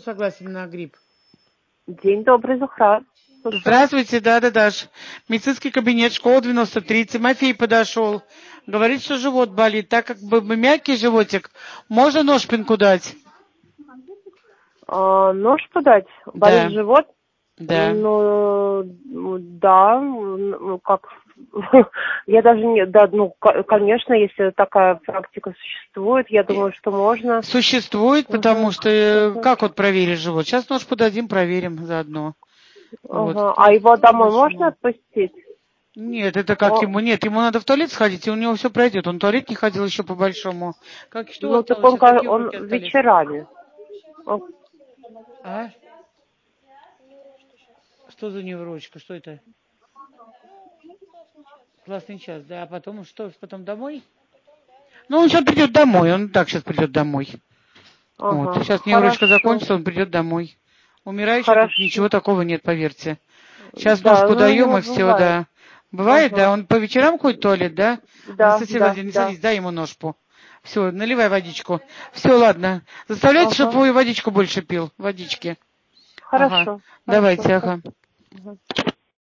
Согласен на грипп. День добрый, Зухра. Здравствуйте, да. Медицинский кабинет, школа 93. Тимофей подошел. Говорит, что живот болит. Так как бы мягкий животик, можно ножпинку дать? Нож подать? Да. Болит живот? Да. Ну, да, ну, как... Я даже не... Да, ну, конечно, если такая практика существует, я думаю, что можно. Существует, потому что... Как вот проверить живот? Сейчас нож подадим, проверим заодно. Вот. А его домой можно отпустить? Нет, это как ему? Нет, ему надо в туалет сходить, и у него все пройдет. Он в туалет не ходил еще по-большому. Как что Ну, так осталось? Сейчас какие он уроки остались? вечерами. А? Что за неврочка? Что это? Классный час, да. А потом что? Потом домой? Ну, он сейчас придет домой. Он так сейчас придет домой. Вот. Сейчас неврочка закончится, он придет домой. Умирающий тут ничего такого нет, поверьте. Сейчас нож подаем и все, да. Бывает, да? Он по вечерам ходит в туалет, да? Анастасия Владимировна, не садись, дай ему ножку. Все, наливай водичку. Все, ладно. Заставляйте, чтобы он водичку больше пил. Водички. Хорошо. Давайте, ага.